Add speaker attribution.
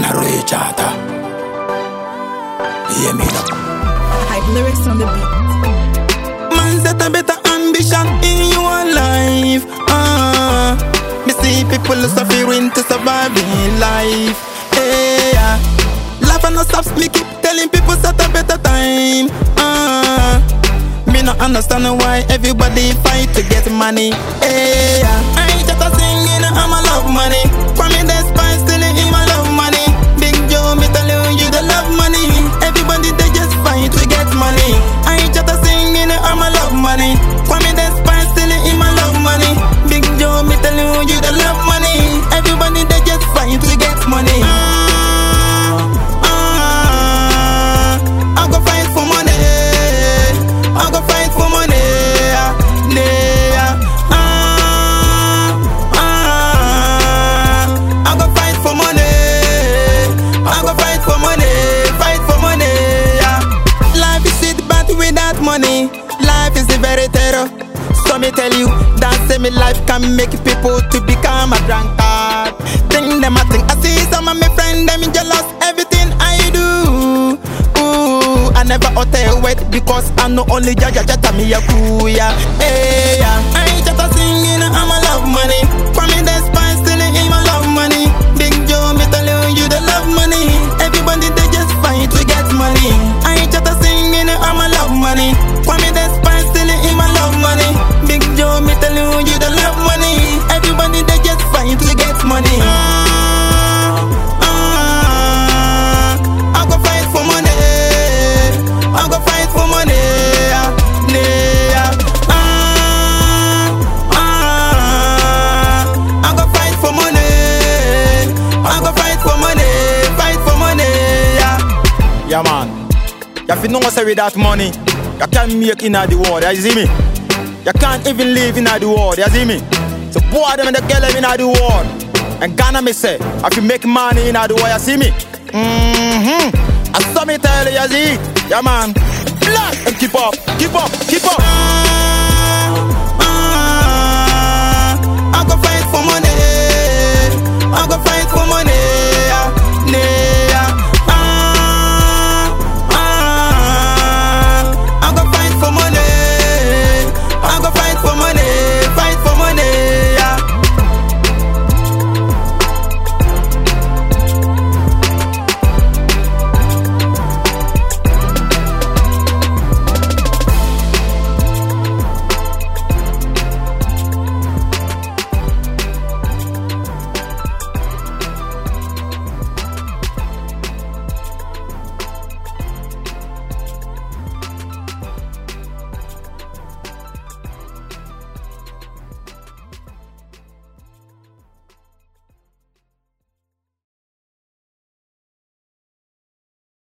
Speaker 1: a rechata. Hear me now.
Speaker 2: Hype lyrics on the beat.
Speaker 1: Man set a better ambition in your life. Me see people suffering to survive in life. Yeah. Laugh and no stops, me keep telling people set a better time. Me not understand why everybody fight to get money. Yeah. I ain't just a singing, I'm a love money. For me despite stealing him, I love money. Big Joe, me telling you the love money. Everybody they just fight to get money. I ain't just a singing, I'm a love money. For me despite stealing him, I love money. Big Joe, me telling you the love money. Everybody they just fight to get money. I go fight for money. I go fight for money. I go fight for money. I go fight for money. Fight for money. Life is sweet but without money, life is the very terror. So me tell you that same life can make people to become a drunkard. Think them a think. I see some of my friends them jealous everything I do. I never utter wait because I know only Jaja Jata me a kuya. Hey, I ain't just a singing, I'm a love money. For me despite stealing him, I love money. Big Joe, me telling you the love money. Everybody they just fight to get money. I ain't just a singing, I'm a love money. For me despite stealing him, I love money. Big Joe, me telling you the love money. Everybody they just fight to get money. I go fight for money. I go fight for money. I go fight for money. I go fight for money. Fight for money. Yeah, man. You fi know say without money, you can't make in the world. You see me? You can't even live in the world. You see me? So boy them and the girl them in the world. And Ghana me say, I fi make money in the world. You see me? I saw me tell you, see? Yeah, man. Blood and keep up, keep up, keep up.